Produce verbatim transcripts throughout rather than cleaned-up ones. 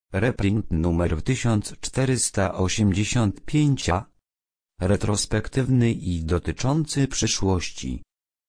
Reprint numer tysiąc czterysta osiemdziesiąt pięć a. Retrospektywny i dotyczący przyszłości.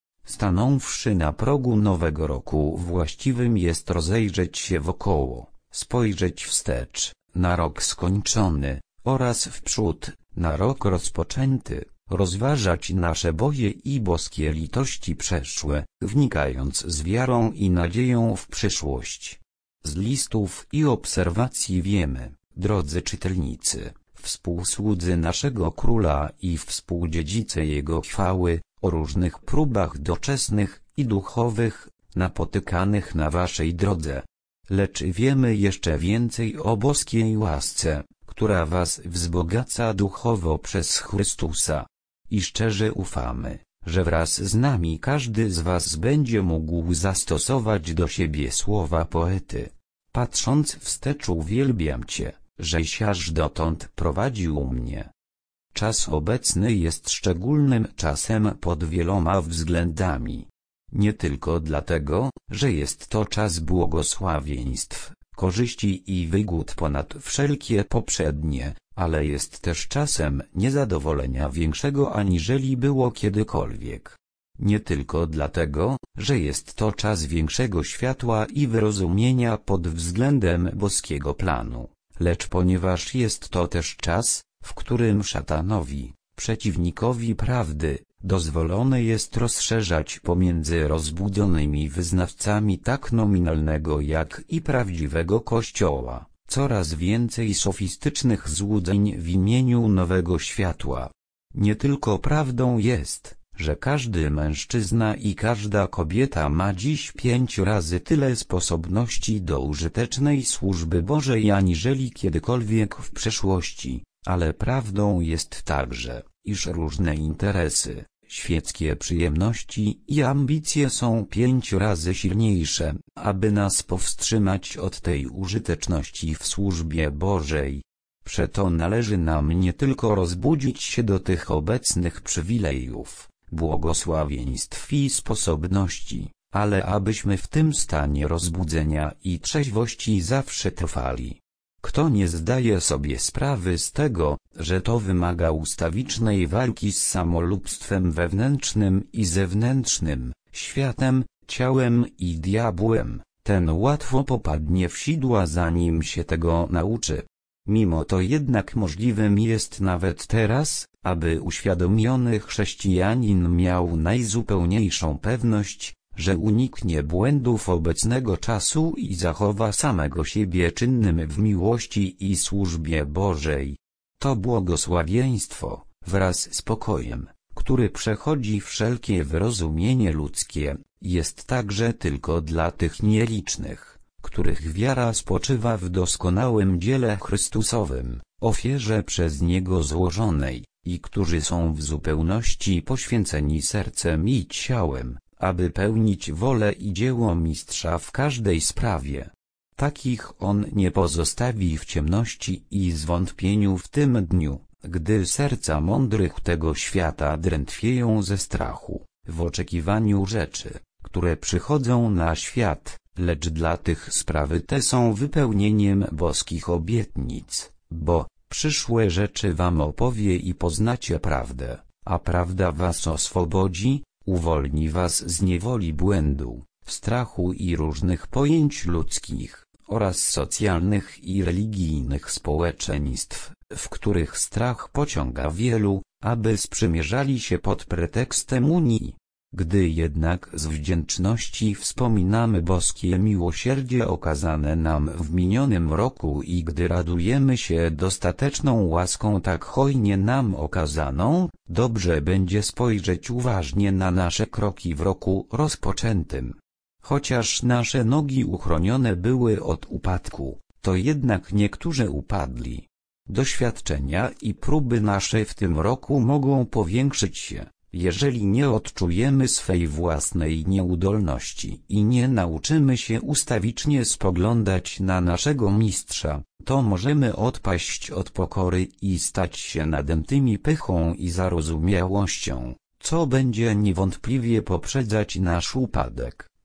Stanąwszy na progu nowego roku, właściwym jest rozejrzeć się wokoło, spojrzeć wstecz, na rok skończony, oraz wprzód, na rok rozpoczęty, rozważać nasze boje i boskie litości przeszłe, wnikając z wiarą i nadzieją w przyszłość. Z listów i obserwacji wiemy, drodzy czytelnicy, współsłudzy naszego króla i współdziedzice jego chwały, o różnych próbach doczesnych i duchowych, napotykanych na waszej drodze. Lecz wiemy jeszcze więcej o boskiej łasce, która was wzbogaca duchowo przez Chrystusa. I szczerze ufamy, że wraz z nami każdy z was będzie mógł zastosować do siebie słowa poety. Patrząc wstecz uwielbiam Cię, żeś aż dotąd prowadził mnie. Czas obecny jest szczególnym czasem pod wieloma względami. Nie tylko dlatego, że jest to czas błogosławieństw, korzyści i wygód ponad wszelkie poprzednie, ale jest też czasem niezadowolenia większego aniżeli było kiedykolwiek. Nie tylko dlatego, że jest to czas większego światła i wyrozumienia pod względem boskiego planu, lecz ponieważ jest to też czas, w którym szatanowi, przeciwnikowi prawdy, dozwolone jest rozszerzać pomiędzy rozbudzonymi wyznawcami tak nominalnego jak i prawdziwego Kościoła coraz więcej sofistycznych złudzeń w imieniu nowego światła. Nie tylko prawdą jest, że każdy mężczyzna i każda kobieta ma dziś pięć razy tyle sposobności do użytecznej służby Bożej aniżeli kiedykolwiek w przeszłości, ale prawdą jest także, iż różne interesy, świeckie przyjemności i ambicje są pięć razy silniejsze, aby nas powstrzymać od tej użyteczności w służbie Bożej. Przeto należy nam nie tylko rozbudzić się do tych obecnych przywilejów, błogosławieństw i sposobności, ale abyśmy w tym stanie rozbudzenia i trzeźwości zawsze trwali. Kto nie zdaje sobie sprawy z tego, że to wymaga ustawicznej walki z samolubstwem wewnętrznym i zewnętrznym, światem, ciałem i diabłem, ten łatwo popadnie w sidła zanim się tego nauczy. Mimo to jednak możliwym jest nawet teraz, aby uświadomiony chrześcijanin miał najzupełniejszą pewność, że uniknie błędów obecnego czasu i zachowa samego siebie czynnym w miłości i służbie Bożej. To błogosławieństwo, wraz z pokojem, który przechodzi wszelkie wyrozumienie ludzkie, jest także tylko dla tych nielicznych, których wiara spoczywa w doskonałym dziele Chrystusowym, ofierze przez Niego złożonej, i którzy są w zupełności poświęceni sercem i ciałem, aby pełnić wolę i dzieło Mistrza w każdej sprawie. Takich On nie pozostawi w ciemności i zwątpieniu w tym dniu, gdy serca mądrych tego świata drętwieją ze strachu, w oczekiwaniu rzeczy, które przychodzą na świat, lecz dla tych sprawy te są wypełnieniem boskich obietnic, bo przyszłe rzeczy wam opowie i poznacie prawdę, a prawda was oswobodzi, uwolni was z niewoli błędu, strachu i różnych pojęć ludzkich, oraz socjalnych i religijnych społeczeństw, w których strach pociąga wielu, aby sprzymierzali się pod pretekstem Unii. Gdy jednak z wdzięczności wspominamy boskie miłosierdzie okazane nam w minionym roku i gdy radujemy się dostateczną łaską tak hojnie nam okazaną, dobrze będzie spojrzeć uważnie na nasze kroki w roku rozpoczętym. Chociaż nasze nogi uchronione były od upadku, to jednak niektórzy upadli. Doświadczenia i próby nasze w tym roku mogą powiększyć się, jeżeli nie odczujemy swej własnej nieudolności i nie nauczymy się ustawicznie spoglądać na naszego Mistrza, to możemy odpaść od pokory i stać się nadętymi pychą i zarozumiałością, co będzie niewątpliwie poprzedzać nasz upadek.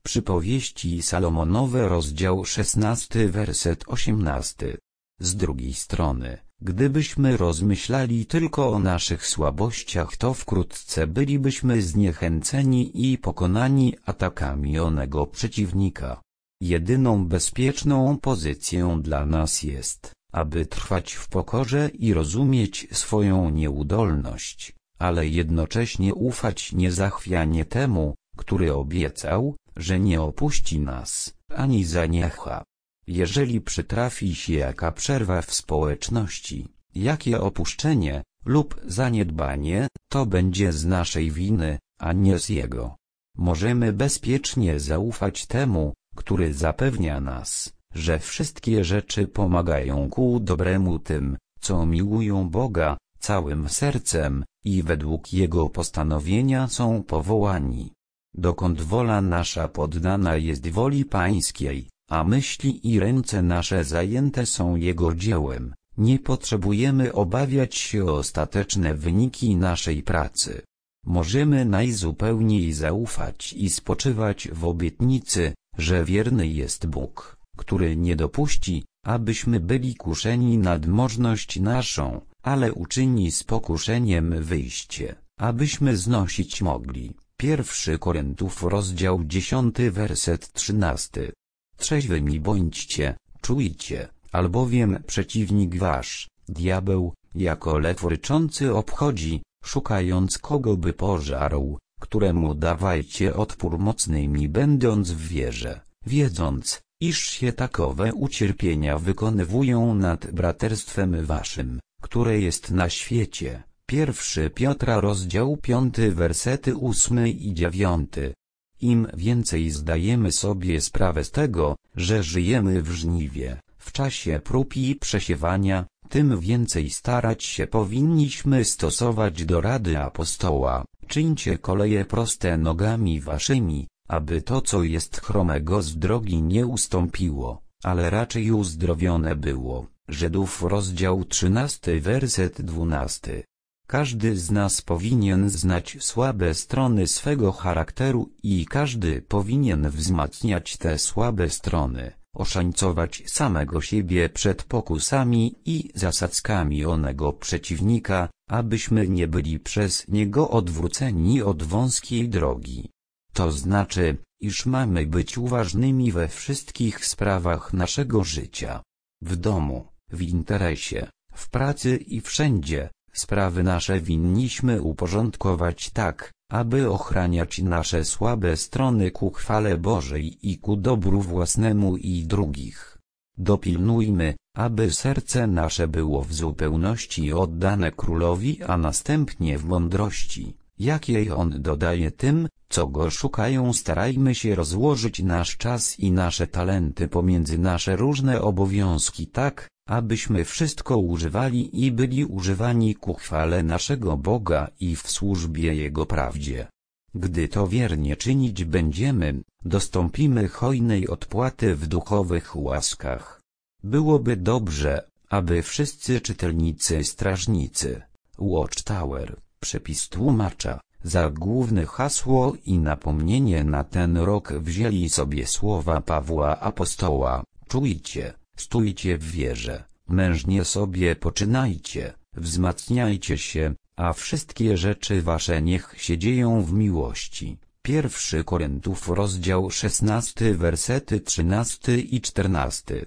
Przypowieści Salomonowe rozdział szesnasty werset osiemnasty. Z drugiej strony, gdybyśmy rozmyślali tylko o naszych słabościach, to wkrótce bylibyśmy zniechęceni i pokonani atakami onego przeciwnika. Jedyną bezpieczną pozycją dla nas jest, aby trwać w pokorze i rozumieć swoją nieudolność, ale jednocześnie ufać niezachwianie temu, który obiecał, że nie opuści nas, ani zaniecha. Jeżeli przytrafi się jaka przerwa w społeczności, jakie opuszczenie lub zaniedbanie, to będzie z naszej winy, a nie z Jego. Możemy bezpiecznie zaufać temu, który zapewnia nas, że wszystkie rzeczy pomagają ku dobremu tym, co miłują Boga całym sercem i według Jego postanowienia są powołani. Dokąd wola nasza poddana jest woli Pańskiej, a myśli i ręce nasze zajęte są Jego dziełem, nie potrzebujemy obawiać się o ostateczne wyniki naszej pracy. Możemy najzupełniej zaufać i spoczywać w obietnicy, że wierny jest Bóg, który nie dopuści, abyśmy byli kuszeni nad możność naszą, ale uczyni z pokuszeniem wyjście, abyśmy znosić mogli. Pierwszy Koryntiów rozdział dziesiąty werset trzynasty. Trzeźwymi bądźcie, czujcie, albowiem przeciwnik wasz, diabeł, jako lew ryczący obchodzi, szukając kogo by pożarł, któremu dawajcie odpór mocnymi będąc w wierze, wiedząc, iż się takowe ucierpienia wykonywują nad braterstwem waszym, które jest na świecie. Pierwszy Piotra rozdział piąty wersety ósmy i dziewiąty. Im więcej zdajemy sobie sprawę z tego, że żyjemy w żniwie, w czasie prób i przesiewania, tym więcej starać się powinniśmy stosować do rady apostoła. Czyńcie koleje proste nogami waszymi, aby to co jest chromego z drogi nie ustąpiło, ale raczej uzdrowione było. Żydów rozdział trzynasty werset dwunasty. Każdy z nas powinien znać słabe strony swego charakteru i każdy powinien wzmacniać te słabe strony, oszańcować samego siebie przed pokusami i zasadzkami onego przeciwnika, abyśmy nie byli przez niego odwróceni od wąskiej drogi. To znaczy, iż mamy być uważnymi we wszystkich sprawach naszego życia. W domu, w interesie, w pracy i wszędzie. Sprawy nasze winniśmy uporządkować tak, aby ochraniać nasze słabe strony ku chwale Bożej i ku dobru własnemu i drugich. Dopilnujmy, aby serce nasze było w zupełności oddane Królowi, a następnie w mądrości, jakiej On dodaje tym, co Go szukają. Starajmy się rozłożyć nasz czas i nasze talenty pomiędzy nasze różne obowiązki tak, abyśmy wszystko używali i byli używani ku chwale naszego Boga i w służbie Jego prawdzie. Gdy to wiernie czynić będziemy, dostąpimy hojnej odpłaty w duchowych łaskach. Byłoby dobrze, aby wszyscy czytelnicy strażnicy, Watchtower, przepis tłumacza, za główne hasło i napomnienie na ten rok wzięli sobie słowa Pawła apostoła: czujcie, stójcie w wierze, mężnie sobie poczynajcie, wzmacniajcie się, a wszystkie rzeczy wasze niech się dzieją w miłości. Pierwszy Koryntiów rozdział szesnasty wersety trzynasty i czternasty.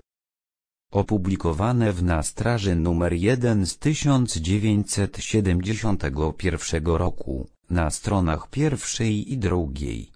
Opublikowane w Na straży numer jeden z tysiąc dziewięćset siedemdziesiątego pierwszego roku, na stronach pierwszej i drugiej.